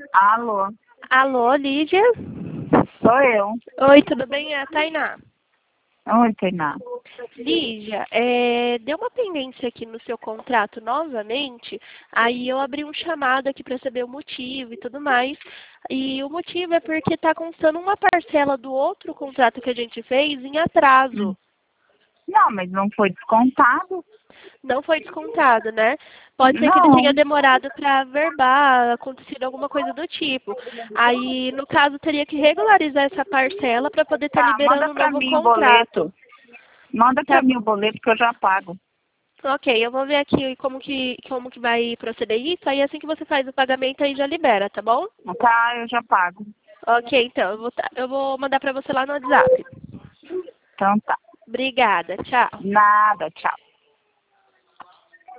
Alô, Alô, Lídia? sou eu. Oi, tudo bem? É a Tainá. Oi, Tainá. Lídia, deu uma pendência aqui no seu contrato novamente, aí eu abri um chamado aqui para saber o motivo e tudo mais. E o motivo é porque está constando uma parcela do outro contrato que a gente fez em atraso. Não, mas não foi descontado? Não foi descontado, né? Pode ser que ele Não. tenha demorado para verbar, acontecido alguma coisa do tipo. Aí, no caso, teria que regularizar essa parcela para poder estar Tá, manda liberando um pra novo mim o contrato. boleto. Manda Tá, pra mim o boleto que eu já pago. ok, eu vou ver aqui como que vai proceder isso. Aí, assim que você faz o pagamento, aí já libera, tá bom? Tá, eu já pago. Ok, então, eu vou mandar para você lá no WhatsApp. Então tá. Obrigada, tchau. Nada, tchau.